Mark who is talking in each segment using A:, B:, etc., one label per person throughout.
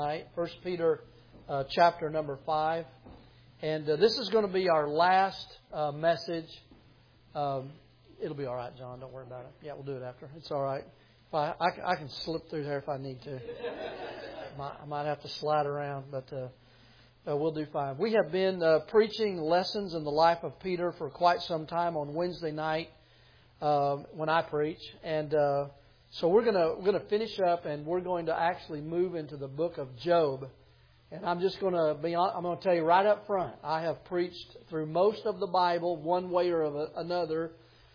A: tonight, 1 Peter chapter number 5. And this is going to be our last message. It'll be all right, John. Don't worry about it. Yeah, we'll do it after. It's all right. I can slip through there if I need to. I might have to slide around, but we'll do fine. We have been preaching lessons in the life of Peter for quite some time on Wednesday night when I preach. And so we're going to finish up, and we're going to actually move into the book of Job. And I'm just going to I'm going to tell you right up front, I have preached through most of the Bible one way or another.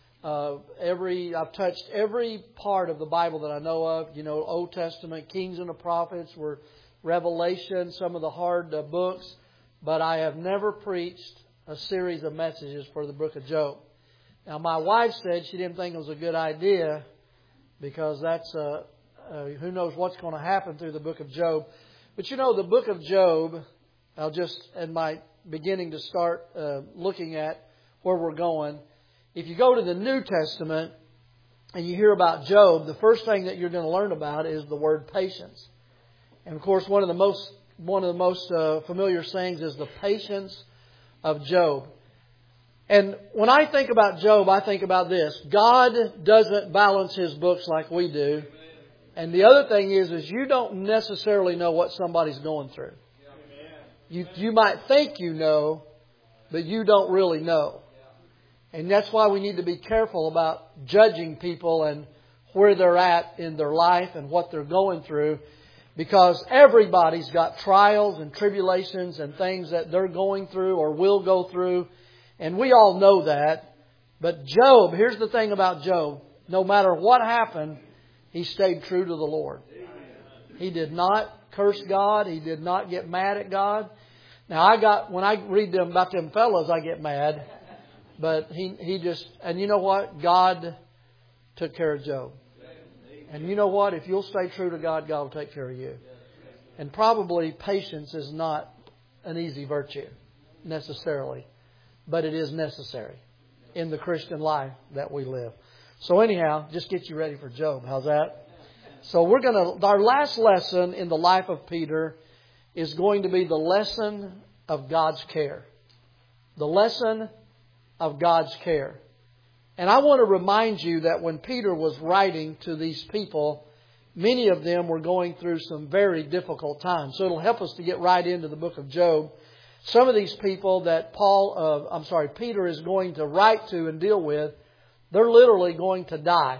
A: I've touched every part of the Bible that I know of. You know, Old Testament, Kings and the Prophets, were Revelation, some of the hard books. But I have never preached a series of messages for the book of Job. Now, my wife said she didn't think it was a good idea because that's who knows what's going to happen through the book of Job. But you know, the book of Job, I'll just, in my beginning to start looking at where we're going. If you go to the New Testament and you hear about Job, the first thing that you're going to learn about is the word patience. And of course, one of the most familiar sayings is the patience of Job. And when I think about Job, I think about this. God doesn't balance His books like we do. And the other thing is you don't necessarily know what somebody's going through. You might think you know, but you don't really know. And that's why we need to be careful about judging people and where they're at in their life and what they're going through. Because everybody's got trials and tribulations and things that they're going through or will go through. And we all know that. But Job, here's the thing about Job. No matter what happened, he stayed true to the Lord. He did not curse God. He did not get mad at God. Now, when I read about them fellows, I get mad. But he just, and you know what? God took care of Job. And you know what? If you'll stay true to God, God will take care of you. And probably patience is not an easy virtue necessarily. But it is necessary in the Christian life that we live. So anyhow, just get you ready for Job. How's that? So our last lesson in the life of Peter is going to be the lesson of God's care. The lesson of God's care. And I want to remind you that when Peter was writing to these people, many of them were going through some very difficult times. So it'll help us to get right into the book of Job. Some of these people that Peter is going to write to and deal with, they're literally going to die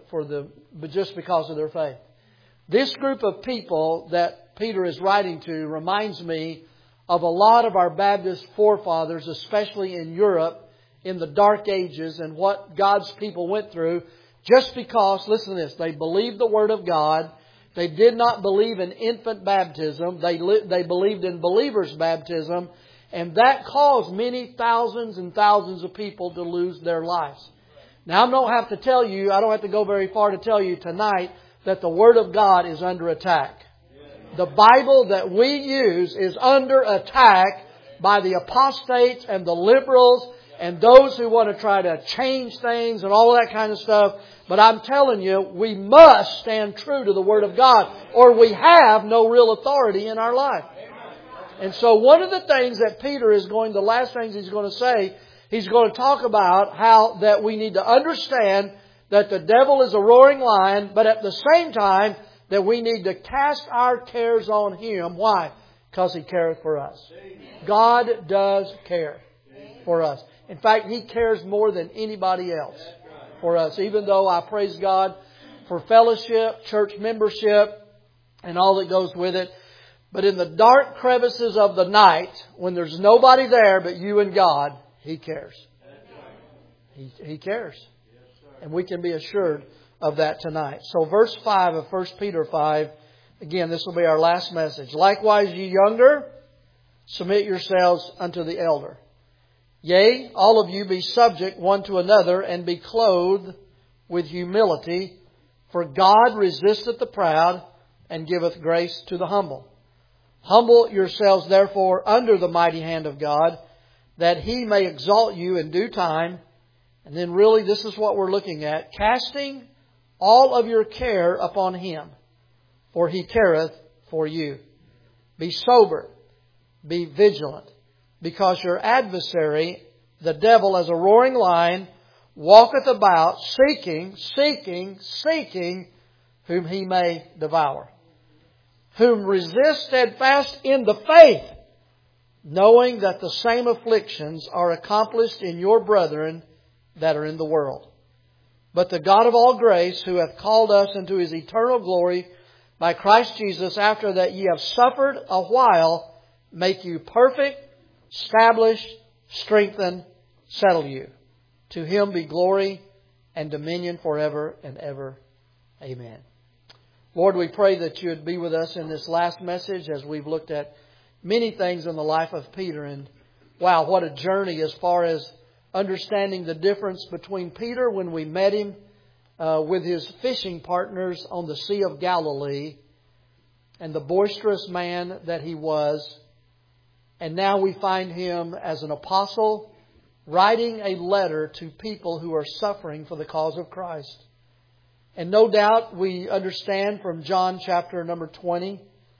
A: just because of their faith. This group of people that Peter is writing to reminds me of a lot of our Baptist forefathers, especially in Europe, in the Dark Ages, and what God's people went through just because, listen to this, they believed the Word of God. They did not believe in infant baptism. They believed in believers' baptism. And that caused many thousands and thousands of people to lose their lives. Now, I don't have to go very far to tell you tonight that the Word of God is under attack. The Bible that we use is under attack by the apostates and the liberals and those who want to try to change things and all that kind of stuff. But I'm telling you, we must stand true to the Word of God, or we have no real authority in our life. And so one of the things that the last things he's going to say, he's going to talk about how that we need to understand that the devil is a roaring lion, but at the same time that we need to cast our cares on Him. Why? Because He careth for us. God does care for us. In fact, He cares more than anybody else for us, even though I praise God for fellowship, church membership, and all that goes with it. But in the dark crevices of the night, when there's nobody there but you and God, He cares. He cares. And we can be assured of that tonight. So verse 5 of 1 Peter 5, again, this will be our last message. Likewise, ye younger, submit yourselves unto the elder. Yea, all of you be subject one to another, and be clothed with humility. For God resisteth the proud, and giveth grace to the humble. Humble yourselves therefore under the mighty hand of God, that He may exalt you in due time. And then really this is what we're looking at. Casting all of your care upon Him, for He careth for you. Be sober, be vigilant, because your adversary, the devil, as a roaring lion, walketh about, seeking whom he may devour. Whom resist steadfast in the faith, knowing that the same afflictions are accomplished in your brethren that are in the world. But the God of all grace, who hath called us into His eternal glory by Christ Jesus, after that ye have suffered a while, make you perfect, establish, strengthen, settle you. To Him be glory and dominion forever and ever. Amen. Lord, we pray that You would be with us in this last message as we've looked at many things in the life of Peter. And wow, what a journey as far as understanding the difference between Peter when we met him with his fishing partners on the Sea of Galilee, and the boisterous man that he was. And now we find him as an apostle writing a letter to people who are suffering for the cause of Christ. And no doubt we understand from John chapter number 20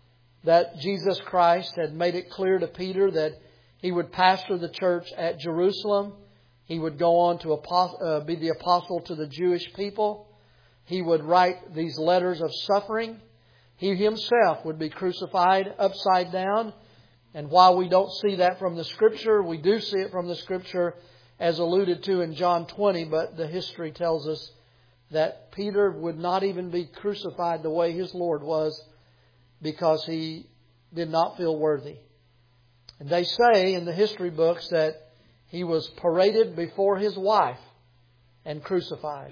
A: that Jesus Christ had made it clear to Peter that he would pastor the church at Jerusalem. He would go on to be the apostle to the Jewish people. He would write these letters of suffering. He himself would be crucified upside down. And while we don't see that from the Scripture, we do see it from the Scripture as alluded to in John 20. But the history tells us that Peter would not even be crucified the way his Lord was, because he did not feel worthy. And they say in the history books that he was paraded before his wife and crucified.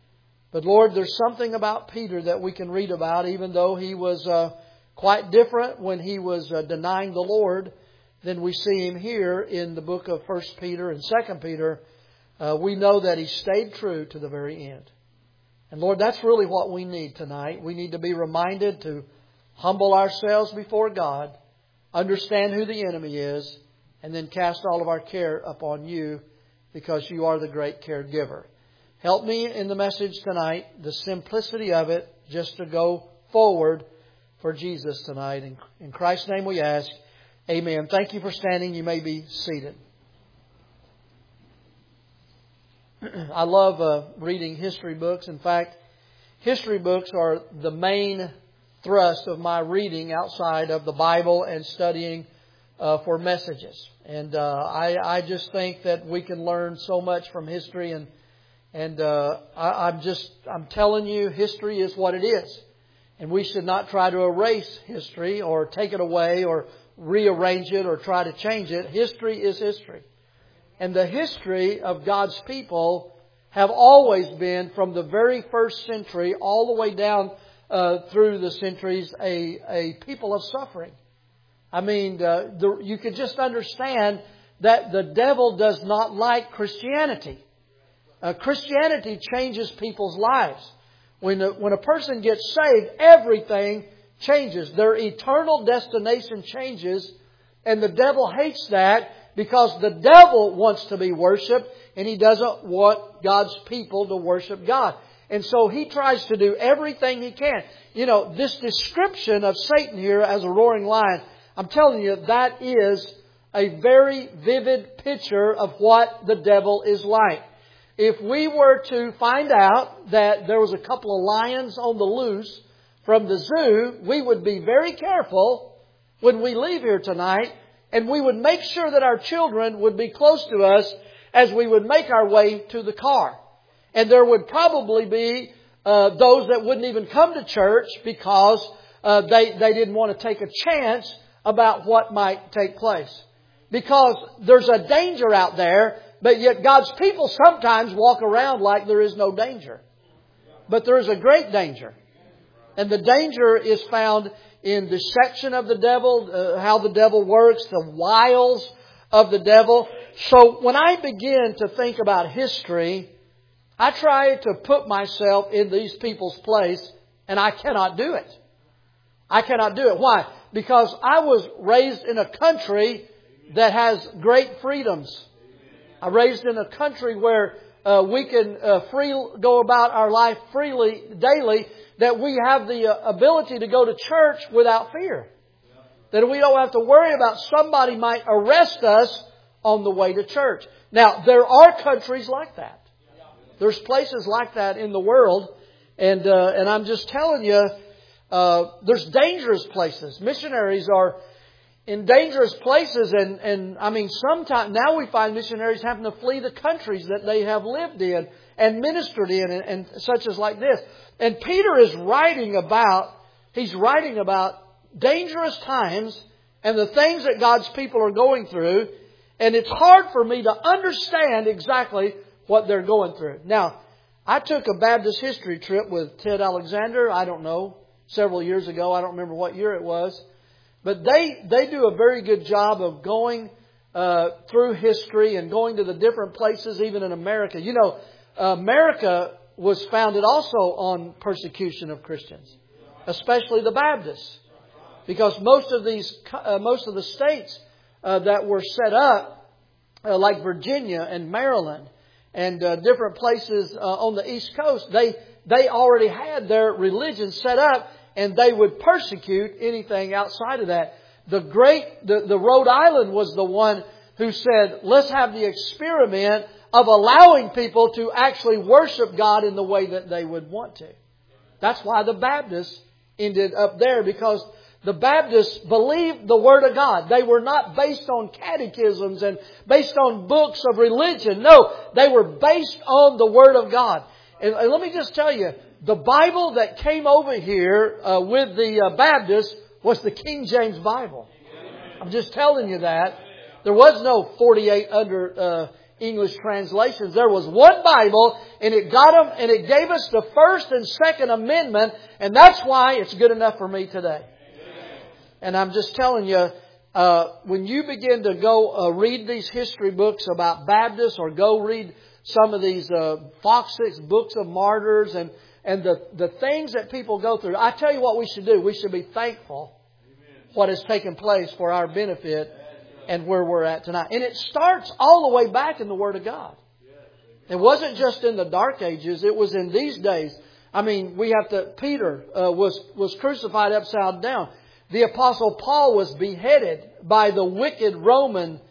A: But Lord, there's something about Peter that we can read about, even though he was quite different when he was denying the Lord than we see him here in the book of 1 Peter and 2 Peter. We know that he stayed true to the very end. And Lord, that's really what we need tonight. We need to be reminded to humble ourselves before God, understand who the enemy is, and then cast all of our care upon You, because You are the great caregiver. Help me in the message tonight, the simplicity of it, just to go forward for Jesus tonight. In Christ's name we ask, amen. Thank you for standing. You may be seated. I love reading history books. In fact, history books are the main thrust of my reading outside of the Bible and studying for messages. And I just think that we can learn so much from history. And I'm telling you, history is what it is. And we should not try to erase history or take it away or rearrange it or try to change it. History is history. And the history of God's people have always been, from the very first century all the way down through the centuries, a people of suffering. I mean, you could just understand that the devil does not like Christianity. Christianity changes people's lives. When a person gets saved, everything changes. Their eternal destination changes. And the devil hates that, because the devil wants to be worshipped, and he doesn't want God's people to worship God. And so he tries to do everything he can. You know, this description of Satan here as a roaring lion, I'm telling you, that is a very vivid picture of what the devil is like. If we were to find out that there was a couple of lions on the loose from the zoo, we would be very careful when we leave here tonight, and we would make sure that our children would be close to us as we would make our way to the car. And there would probably be those that wouldn't even come to church because they didn't want to take a chance about what might take place. Because there's a danger out there, but yet God's people sometimes walk around like there is no danger. But there is a great danger. And the danger is found in deception of the devil, how the devil works, the wiles of the devil. So when I begin to think about history, I try to put myself in these people's place, and I cannot do it. I cannot do it. Why? Because I was raised in a country that has great freedoms. I was raised in a country where we can go about our life freely daily, that we have the ability to go to church without fear. that we don't have to worry about somebody might arrest us on the way to church. Now, there are countries like that. There's places like that in the world. And I'm just telling you, there's dangerous places. Missionaries are in dangerous places. And I mean, sometimes now we find missionaries having to flee the countries that they have lived in and ministered in and such as like this. And Peter is writing about dangerous times and the things that God's people are going through. And it's hard for me to understand exactly what they're going through. Now, I took a Baptist history trip with Ted Alexander, I don't know, several years ago. I don't remember what year it was. But they do a very good job of going through history and going to the different places, even in America. You know, America was founded also on persecution of Christians, especially the Baptists. Because most of the states that were set up, like Virginia and Maryland and different places on the East Coast, they already had their religion set up, and they would persecute anything outside of that. The Rhode Island was the one who said, let's have the experiment of allowing people to actually worship God in the way that they would want to. That's why the Baptists ended up there, because the Baptists believed the Word of God. They were not based on catechisms and based on books of religion. No, they were based on the Word of God. And let me just tell you, the Bible that came over here with the Baptists was the King James Bible. I'm just telling you that. There was no 48 under English translations. There was one Bible, and it gave us the First and Second Amendment, and that's why it's good enough for me today. And I'm just telling you, when you begin to go read these history books about Baptists, or go read some of these Fox's Books of Martyrs and the things that people go through, I tell you what we should do. We should be thankful what has taken place for our benefit and where we're at tonight. And it starts all the way back in the Word of God. It wasn't just in the Dark Ages. It was in these days. I mean, Peter was crucified upside down. The Apostle Paul was beheaded by the wicked Roman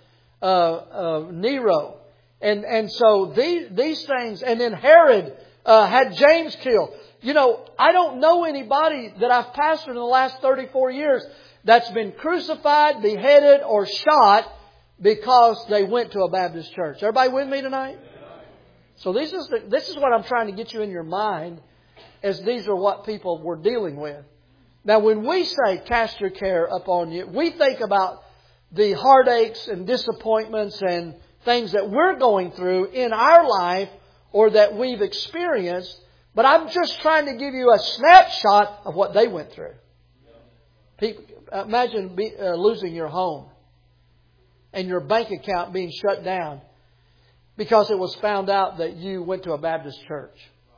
A: Nero. And so these things, and then Herod had James killed. You know, I don't know anybody that I've pastored in the last 34 years that's been crucified, beheaded, or shot because they went to a Baptist church. Everybody with me tonight? So this is what I'm trying to get you in your mind, as these are what people were dealing with. Now, when we say cast your care upon you, we think about the heartaches and disappointments and things that we're going through in our life or that we've experienced. But I'm just trying to give you a snapshot of what they went through. People, imagine losing your home and your bank account being shut down because it was found out that you went to a Baptist church.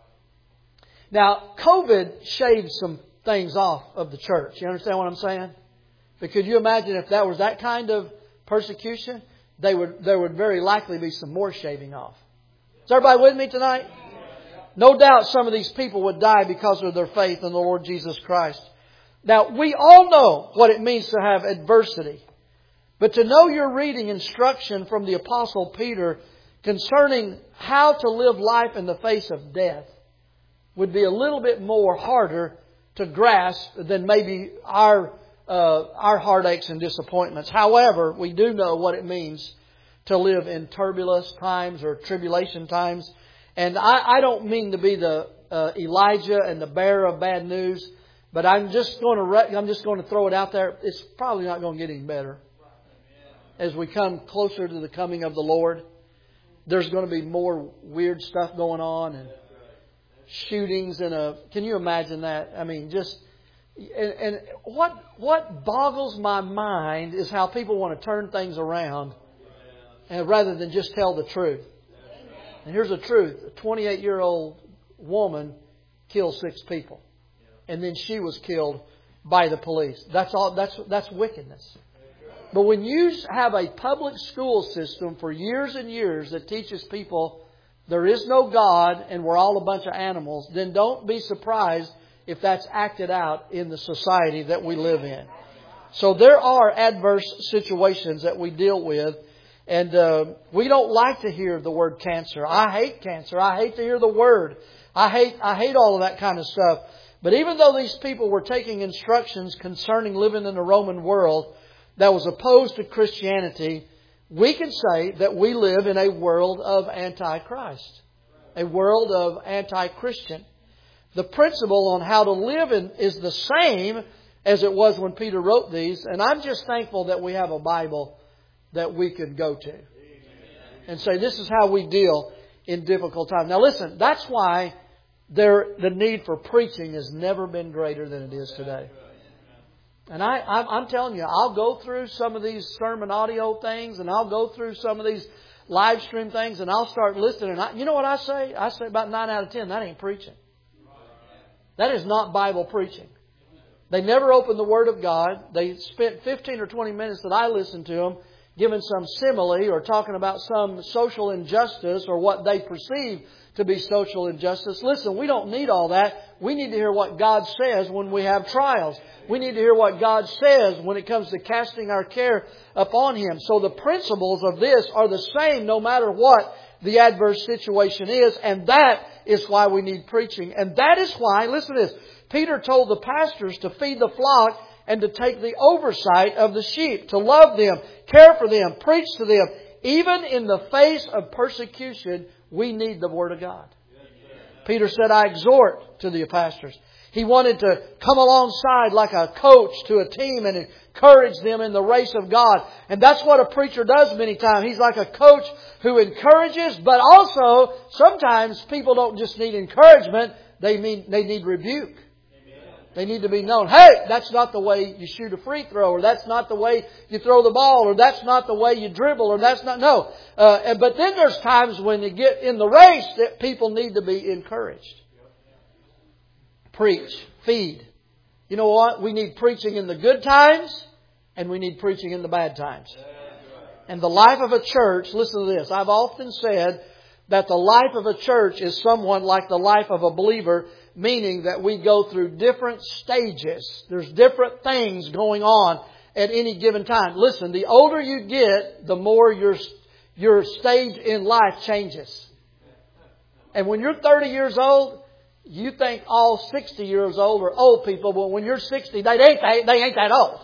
A: Now, COVID shaved some things off of the church. You understand what I'm saying? But could you imagine if that was that kind of persecution? There would very likely be some more shaving off. Is everybody with me tonight? No doubt some of these people would die because of their faith in the Lord Jesus Christ. Now, we all know what it means to have adversity. But to know your reading instruction from the Apostle Peter concerning how to live life in the face of death would be a little bit more harder to grasp than maybe our heartaches and disappointments. However, we do know what it means to live in turbulent times or tribulation times. And I don't mean to be the Elijah and the bearer of bad news, but I'm just going to throw it out there. It's probably not going to get any better as we come closer to the coming of the Lord. There's going to be more weird stuff going on and shootings can you imagine that? I mean, and what boggles my mind is how people want to turn things around and rather than just tell the truth. And here's the truth. A 28-year-old woman killed 6 people. And then she was killed by the police. That's wickedness. But when you have a public school system for years and years that teaches people there is no God and we're all a bunch of animals, then don't be surprised if that's acted out in the society that we live in. So there are adverse situations that we deal with. And we don't like to hear the word cancer. I hate cancer. I hate to hear the word. I hate all of that kind of stuff. But even though these people were taking instructions concerning living in the Roman world that was opposed to Christianity, we can say that we live in a world of Antichrist, a world of anti-Christian. The principle on how to live is the same as it was when Peter wrote these. And I'm just thankful that we have a Bible that we can go to and say, this is how we deal in difficult times. Now listen, that's why the need for preaching has never been greater than it is today. And I'm telling you, I'll go through some of these sermon audio things, and I'll go through some of these live stream things, and I'll start listening. And you know what I say? I say about 9 out of 10, that ain't preaching. That is not Bible preaching. They never opened the Word of God. They spent 15 or 20 minutes that I listened to them giving some simile or talking about some social injustice or what they perceive to be social injustice. Listen, we don't need all that. We need to hear what God says when we have trials. We need to hear what God says when it comes to casting our care upon Him. So the principles of this are the same no matter what the adverse situation is. And that is why we need preaching. And that is why, listen to this, Peter told the pastors to feed the flock and to take the oversight of the sheep, to love them, care for them, preach to them. Even in the face of persecution, we need the Word of God. Peter said, I exhort to the pastors. He wanted to come alongside like a coach to a team and encourage them in the race of God. And that's what a preacher does many times. He's like a coach who encourages, but also sometimes people don't just need encouragement, they need rebuke. They need to be known. Hey, that's not the way you shoot a free throw, or that's not the way you throw the ball, or that's not the way you dribble, or that's not, no. But then there's times when you get in the race that people need to be encouraged. Preach. Feed. You know what? We need preaching in the good times, and we need preaching in the bad times. And the life of a church, listen to this. I've often said that the life of a church is somewhat like the life of a believer, meaning that we go through different stages. There's different things going on at any given time. Listen, the older you get, the more your stage in life changes. And when you're 30 years old, you think all 60 years old are old people, but when you're 60, they ain't that old.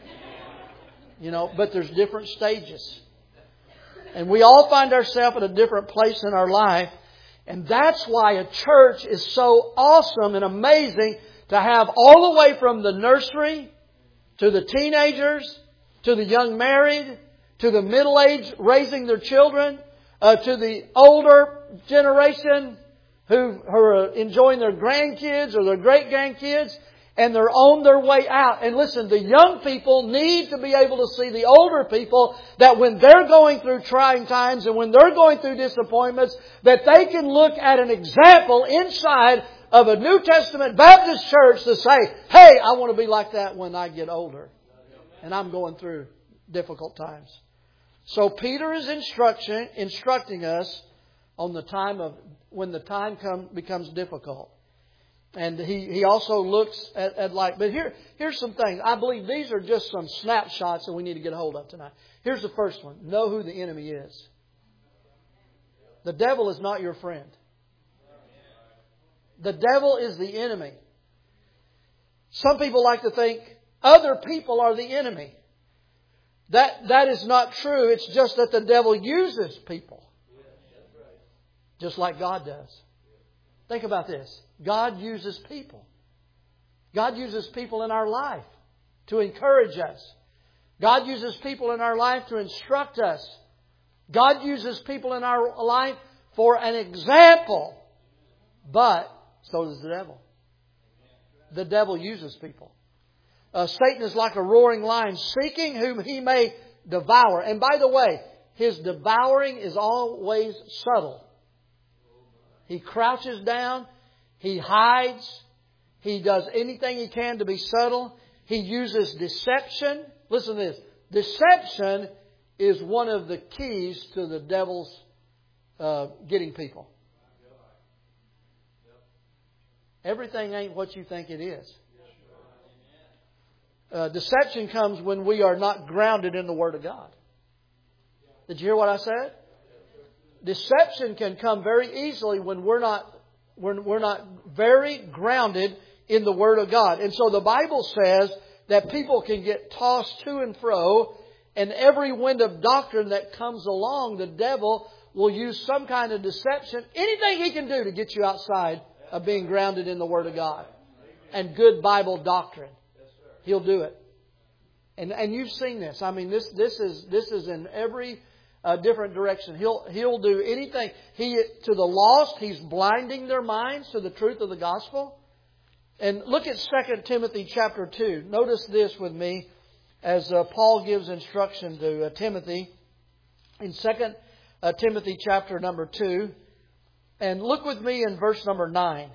A: You know, but there's different stages. And we all find ourselves at a different place in our life. And that's why a church is so awesome and amazing to have all the way from the nursery to the teenagers, to the young married, to the middle-aged raising their children, to the older generation who are enjoying their grandkids or their great-grandkids, and they're on their way out. And listen, the young people need to be able to see the older people that when they're going through trying times and when they're going through disappointments, that they can look at an example inside of a New Testament Baptist church to say, hey, I want to be like that when I get older and I'm going through difficult times. So Peter is instructing us on the time of when the time becomes difficult. And he also looks at like, but here's some things. I believe these are just some snapshots that we need to get a hold of tonight. Here's the first one. Know who the enemy is. The devil is not your friend. The devil is the enemy. Some people like to think other people are the enemy. That is not true. It's just that the devil uses people. Just like God does. Think about this. God uses people. God uses people in our life to encourage us. God uses people in our life to instruct us. God uses people in our life for an example. But so does the devil. The devil uses people. Satan is like a roaring lion seeking whom he may devour. And by the way, his devouring is always subtle. He crouches down. He hides. He does anything he can to be subtle. He uses deception. Listen to this. Deception is one of the keys to the devil's getting people. Everything ain't what you think it is. Deception comes when we are not grounded in the Word of God. Did you hear what I said? Deception can come very easily when we're not very grounded in the Word of God. And so the Bible says that people can get tossed to and fro, and every wind of doctrine that comes along, the devil will use some kind of deception, anything he can do to get you outside of being grounded in the Word of God and good Bible doctrine. He'll do it. And you've seen this. I mean, this is in every different direction. He'll do anything. To the lost, he's blinding their minds to the truth of the gospel. And look at 2 Timothy chapter 2. Notice this with me as Paul gives instruction to Timothy in 2 Timothy chapter number 2. And look with me in verse number 9.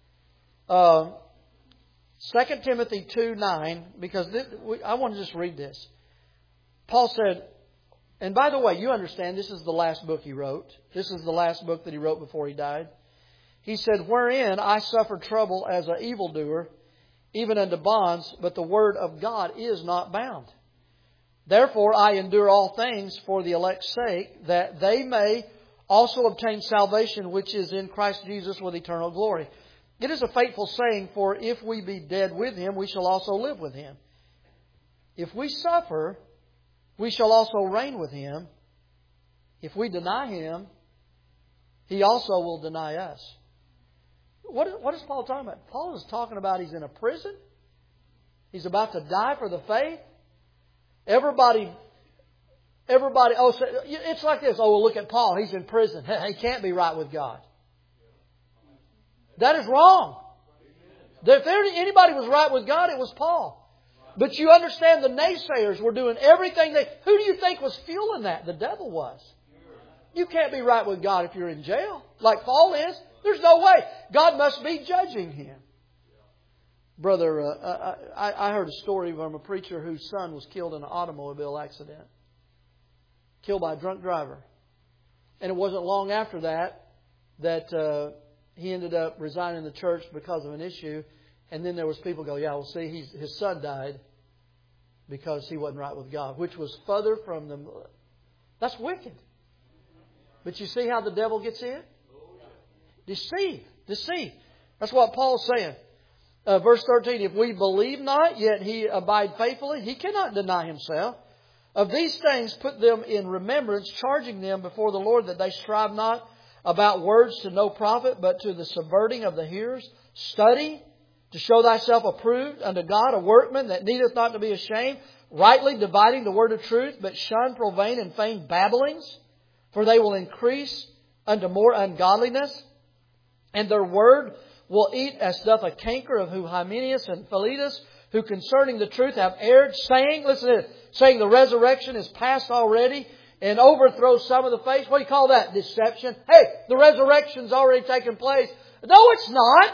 A: 2 Timothy 2:9, because I want to just read this. Paul said, and by the way, you understand this is the last book he wrote. This is the last book that he wrote before he died. He said, wherein I suffer trouble as an evildoer, even unto bonds, but the word of God is not bound. Therefore I endure all things for the elect's sake, that they may also obtain salvation which is in Christ Jesus with eternal glory. It is a faithful saying, for if we be dead with Him, we shall also live with Him. If we suffer, we shall also reign with Him. If we deny Him, He also will deny us. What is Paul talking about? Paul is talking about he's in a prison. He's about to die for the faith. Everybody, it's like this. Oh, well, look at Paul. He's in prison. He can't be right with God. That is wrong. If anybody was right with God, it was Paul. But you understand the naysayers were doing everything who do you think was fueling that? The devil was. You can't be right with God if you're in jail, like Paul is. There's no way. God must be judging him. Brother, I heard a story from a preacher whose son was killed in an automobile accident. Killed by a drunk driver. And it wasn't long after that he ended up resigning the church because of an issue. And then there was people go, yeah, well, see, his son died because he wasn't right with God, which was further from them. That's wicked. But you see how the devil gets in? Deceive. That's what Paul's saying. Verse 13, if we believe not, yet he abide faithfully, he cannot deny himself. Of these things put them in remembrance, charging them before the Lord that they strive not about words to no profit, but to the subverting of the hearers. Study to show thyself approved unto God, a workman that needeth not to be ashamed, rightly dividing the word of truth, but shun profane and feigned babblings, for they will increase unto more ungodliness. And their word will eat as doth a canker, of whom Hymenaeus and Philetus, who concerning the truth have erred, saying, listen to this, saying the resurrection is past already, and overthrow some of the faith. What do you call that? Deception. Hey, the resurrection's already taken place. No, it's not.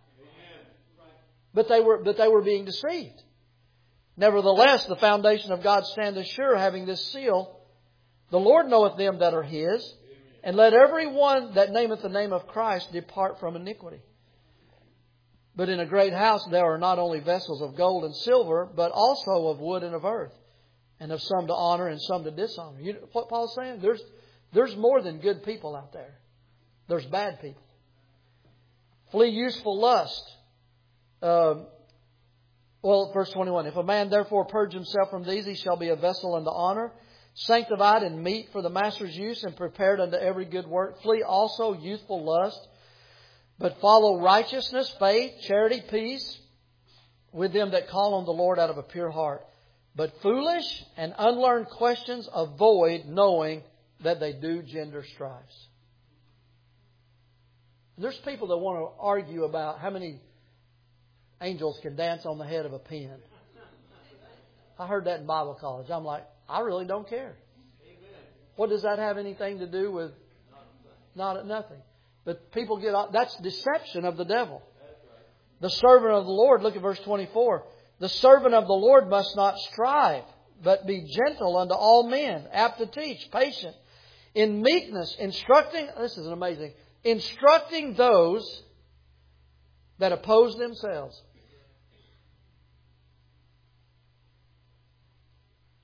A: But they were being deceived. Nevertheless, the foundation of God standeth sure, having this seal. The Lord knoweth them that are His. And let every one that nameth the name of Christ depart from iniquity. But in a great house there are not only vessels of gold and silver, but also of wood and of earth, and of some to honor and some to dishonor. You know what Paul's saying? There's more than good people out there. There's bad people. Flee useful lust. Verse 21. If a man therefore purge himself from these, he shall be a vessel unto honor, sanctified and meet for the master's use, and prepared unto every good work. Flee also youthful lust, but follow righteousness, faith, charity, peace, with them that call on the Lord out of a pure heart. But foolish and unlearned questions avoid, knowing that they do gender strifes. There's people that want to argue about how many angels can dance on the head of a pin. I heard that in Bible college. I'm like, I really don't care. What does that have anything to do with? Nothing. But people that's deception of the devil. The servant of the Lord, look at verse 24. The servant of the Lord must not strive, but be gentle unto all men, apt to teach, patient, in meekness, instructing those that oppose themselves.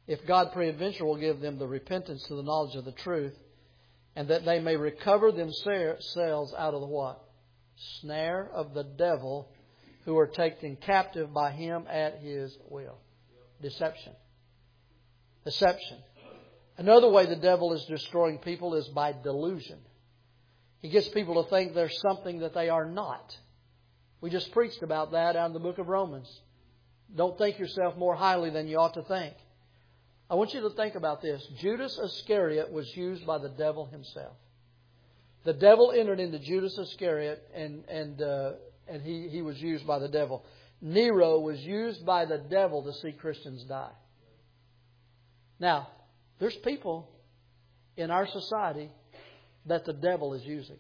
A: if God peradventure will give them the repentance to the knowledge of the truth, and that they may recover themselves out of the what? Snare of the devil, who are taken captive by him at his will. Deception. Deception. Another way the devil is destroying people is by delusion. He gets people to think there's something that they are not. We just preached about that out in the book of Romans. Don't think yourself more highly than you ought to think. I want you to think about this. Judas Iscariot was used by the devil himself. The devil entered into Judas Iscariot and he was used by the devil. Nero was used by the devil to see Christians die. Now, there's people in our society that the devil is using.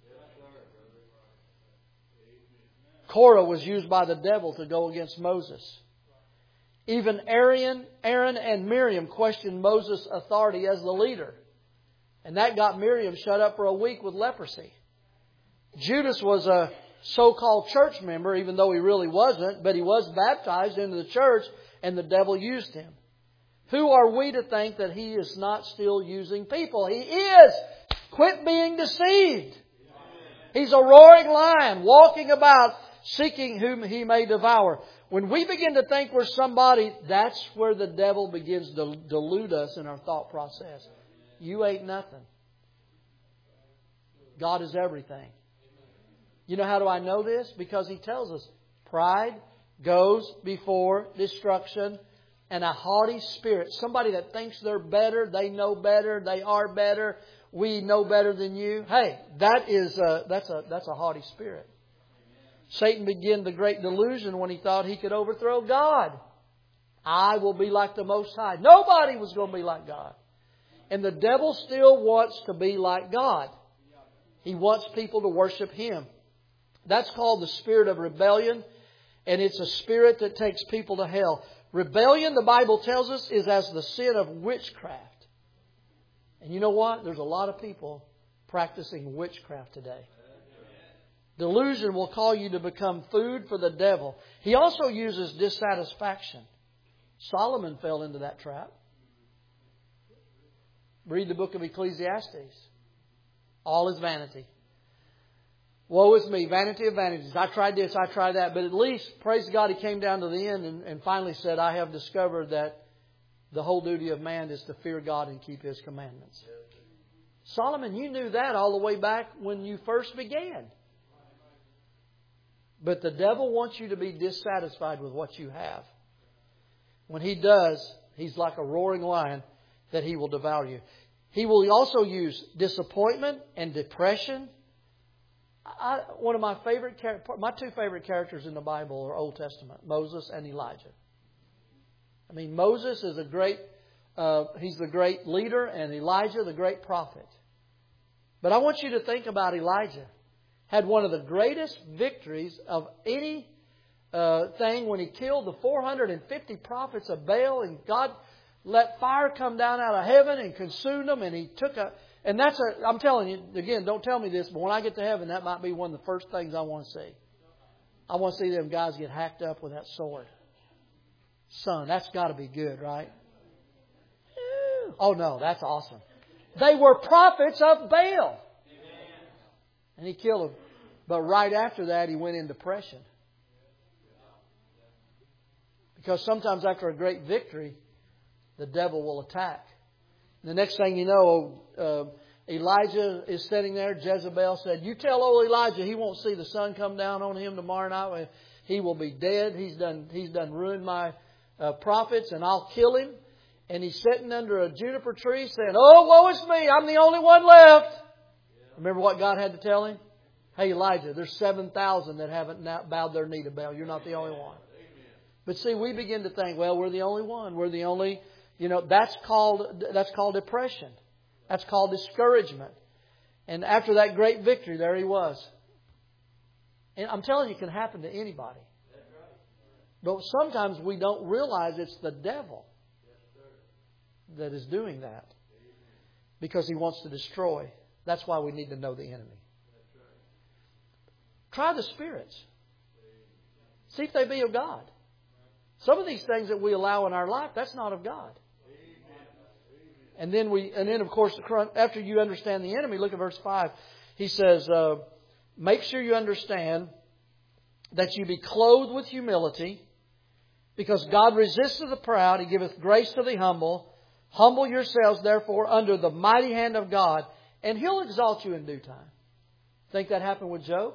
A: Korah was used by the devil to go against Moses. Even Aaron and Miriam questioned Moses' authority as the leader. And that got Miriam shut up for a week with leprosy. Judas was a so-called church member, even though he really wasn't, but he was baptized into the church and the devil used him. Who are we to think that he is not still using people? He is! Quit being deceived. He's a roaring lion walking about seeking whom he may devour. When we begin to think we're somebody, that's where the devil begins to delude us in our thought process. You ain't nothing. God is everything. You know how do I know this? Because He tells us pride goes before destruction, and a haughty spirit. Somebody that thinks they're better, they know better, they are better, we know better than you. Hey, that's a haughty spirit. Satan began the great delusion when he thought he could overthrow God. I will be like the Most High. Nobody was going to be like God. And the devil still wants to be like God. He wants people to worship Him. That's called the spirit of rebellion. And it's a spirit that takes people to hell. Rebellion, the Bible tells us, is as the sin of witchcraft. And you know what? There's a lot of people practicing witchcraft today. Delusion will call you to become food for the devil. He also uses dissatisfaction. Solomon fell into that trap. Read the book of Ecclesiastes. All is vanity. Woe is me, vanity of vanities. I tried this, I tried that. But at least, praise God, he came down to the end and finally said, I have discovered that the whole duty of man is to fear God and keep His commandments. Solomon, you knew that all the way back when you first began. But the devil wants you to be dissatisfied with what you have. When he does, he's like a roaring lion that he will devour you. He will also use disappointment and depression. My two favorite characters in the Bible are Old Testament, Moses and Elijah. I mean, Moses is he's the great leader, and Elijah the great prophet. But I want you to think about Elijah. Had one of the greatest victories of any thing when he killed the 450 prophets of Baal, and God let fire come down out of heaven and consume them, and he took I'm telling you, again, don't tell me this, but when I get to heaven, that might be one of the first things I want to see. I want to see them guys get hacked up with that sword. Son, that's got to be good, right? Oh no, that's awesome. They were prophets of Baal. And he killed them. But right after that, he went in depression. Because sometimes after a great victory, the devil will attack. The next thing you know, Elijah is sitting there. Jezebel said, you tell old Elijah he won't see the sun come down on him tomorrow night. He will be dead. He's done ruined my prophets, and I'll kill him. And he's sitting under a juniper tree saying, oh, woe is me. I'm the only one left. Remember what God had to tell him? Hey, Elijah, there's 7,000 that haven't bowed their knee to Baal. You're not the only one. But see, we begin to think, well, we're the only one. We're the only, that's called depression. That's called discouragement. And after that great victory, there he was. And I'm telling you, it can happen to anybody. But sometimes we don't realize it's the devil that is doing that. Because he wants to destroy. That's why we need to know the enemy. Try the spirits. See if they be of God. Some of these things that we allow in our life, that's not of God. And then of course, after you understand the enemy, look at verse 5. He says, make sure you understand that you be clothed with humility, because God resists the proud, He giveth grace to the humble. Humble yourselves, therefore, under the mighty hand of God, and He'll exalt you in due time. Think that happened with Job?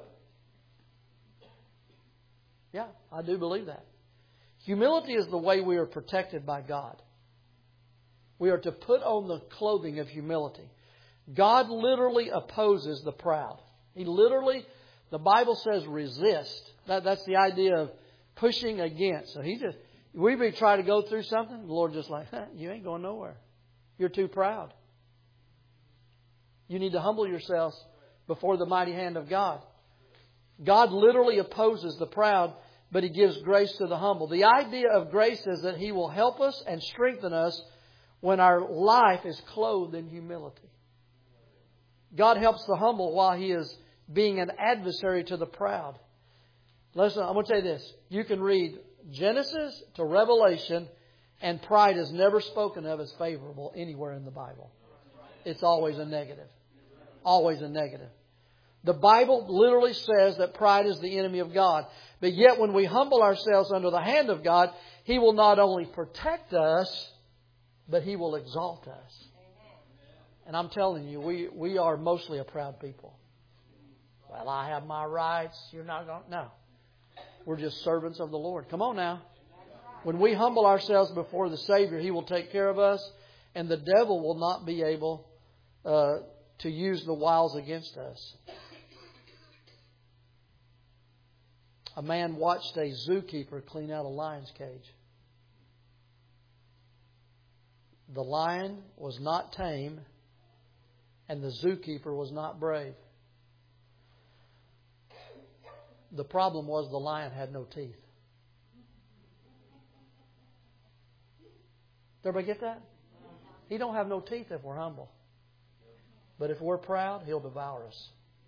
A: Yeah, I do believe that. Humility is the way we are protected by God. We are to put on the clothing of humility. God literally opposes the proud. He literally, the Bible says, resist. That's the idea of pushing against. So we may try to go through something. The Lord just like, you ain't going nowhere. You're too proud. You need to humble yourselves before the mighty hand of God. God literally opposes the proud, but He gives grace to the humble. The idea of grace is that He will help us and strengthen us when our life is clothed in humility. God helps the humble while He is being an adversary to the proud. Listen, I'm going to tell you this. You can read Genesis to Revelation, and pride is never spoken of as favorable anywhere in the Bible. It's always a negative. Always a negative. The Bible literally says that pride is the enemy of God. But yet when we humble ourselves under the hand of God, He will not only protect us, but He will exalt us. And I'm telling you, we are mostly a proud people. Well, I have my rights. You're not going to... No. We're just servants of the Lord. Come on now. When we humble ourselves before the Savior, He will take care of us. And the devil will not be able to use the wiles against us. A man watched a zookeeper clean out a lion's cage. The lion was not tame, and the zookeeper was not brave. The problem was the lion had no teeth. Did everybody get that? He don't have no teeth if we're humble. But if we're proud, He'll devour us.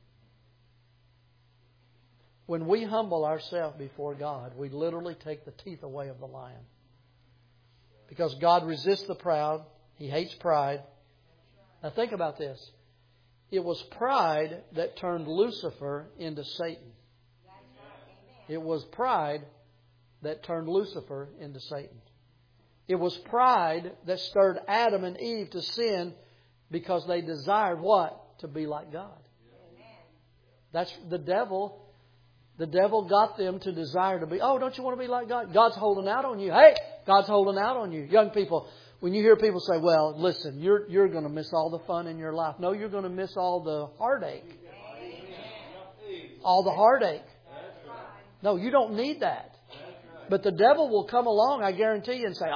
A: When we humble ourselves before God, we literally take the teeth away of the lion. Because God resists the proud. He hates pride. Now think about this. It was pride that turned Lucifer into Satan. It was pride that turned Lucifer into Satan. It was pride that stirred Adam and Eve to sin because they desired what? To be like God. That's the devil. The devil got them to desire to be, oh, don't you want to be like God? God's holding out on you. Hey, God's holding out on you. Young people, when you hear people say, well, listen, you're going to miss all the fun in your life. No, you're going to miss all the heartache. All the heartache. No, you don't need that. But the devil will come along, I guarantee you, and say,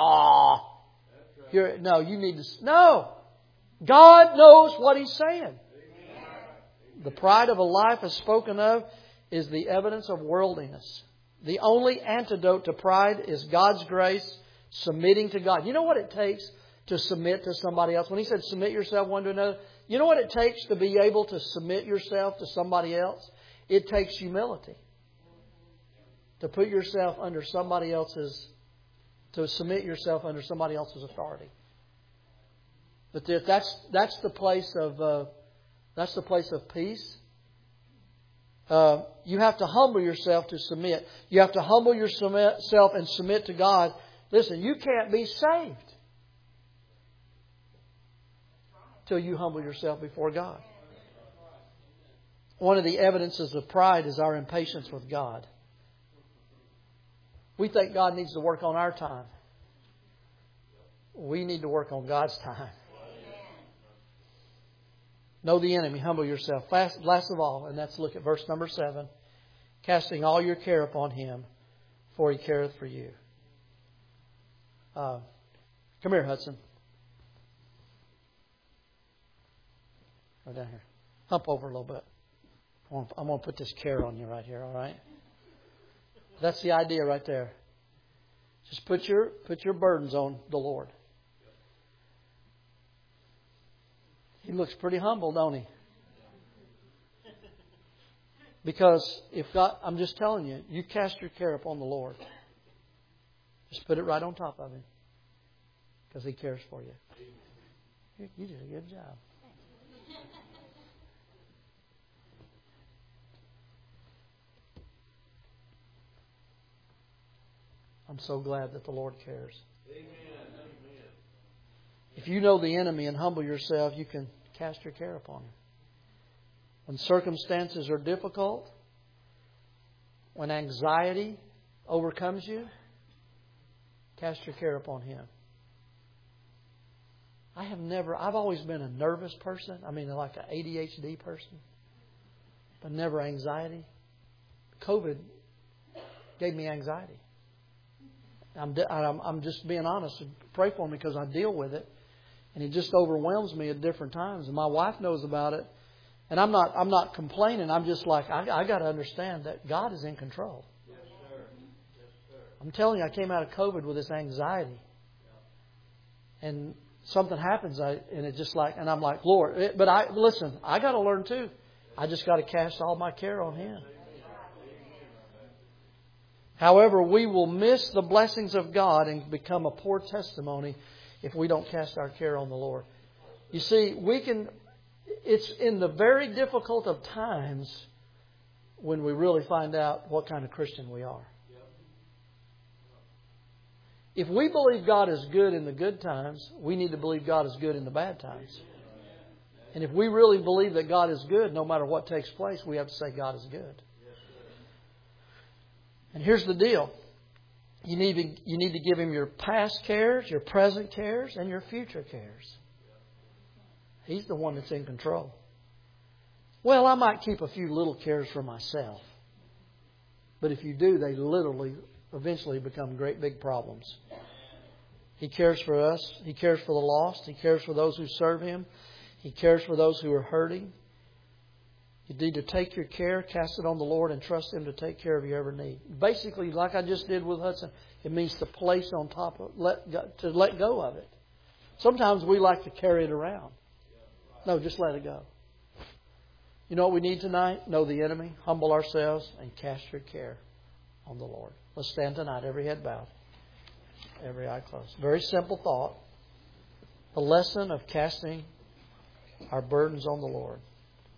A: you need to... No! God knows what He's saying. The pride of a life as spoken of is the evidence of worldliness. The only antidote to pride is God's grace, submitting to God. You know what it takes to submit to somebody else? When He said submit yourself one to another, you know what it takes to be able to submit yourself to somebody else? It takes humility. To put yourself under somebody else's, to submit yourself under somebody else's authority. But that's the place of peace. You have to humble yourself to submit. You have to humble yourself and submit to God. Listen, you can't be saved till you humble yourself before God. One of the evidences of pride is our impatience with God. We think God needs to work on our time. We need to work on God's time. Know the enemy. Humble yourself. Last of all, and let's look at verse number 7. Casting all your care upon Him, for He careth for you. Come here, Hudson. Right down here. Hump over a little bit. I'm going to put this care on you right here, all right? That's the idea right there. Just put your burdens on the Lord. He looks pretty humble, don't he? Because if God, I'm just telling you, you cast your care upon the Lord. Just put it right on top of Him. Because He cares for you. You did a good job. I'm so glad that the Lord cares. Amen. If you know the enemy and humble yourself, you can cast your care upon him. When circumstances are difficult, when anxiety overcomes you, cast your care upon him. I've always been a nervous person. I mean, like an ADHD person, but never anxiety. COVID gave me anxiety. I'm just being honest. Pray for me because I deal with it, and it just overwhelms me at different times. And my wife knows about it, and I'm not complaining. I'm just like I got to understand that God is in control. Yes, sir. Yes, sir. I'm telling you, I came out of COVID with this anxiety, and something happens, and it's just like, and I'm like, Lord. But I got to learn too. I just got to cast all my care on Him. However, we will miss the blessings of God and become a poor testimony if we don't cast our care on the Lord. You see, it's in the very difficult of times when we really find out what kind of Christian we are. If we believe God is good in the good times, we need to believe God is good in the bad times. And if we really believe that God is good, no matter what takes place, we have to say God is good. And here's the deal. You need to give Him your past cares, your present cares, and your future cares. He's the one that's in control. Well, I might keep a few little cares for myself. But if you do, they literally eventually become great big problems. He cares for us. He cares for the lost. He cares for those who serve Him. He cares for those who are hurting. You need to take your care, cast it on the Lord, and trust Him to take care of your every need. Basically, like I just did with Hudson, it means to place on top of, to let go of it. Sometimes we like to carry it around. No, just let it go. You know what we need tonight? Know the enemy, humble ourselves, and cast your care on the Lord. Let's stand tonight, every head bowed, every eye closed. Very simple thought. The lesson of casting our burdens on the Lord.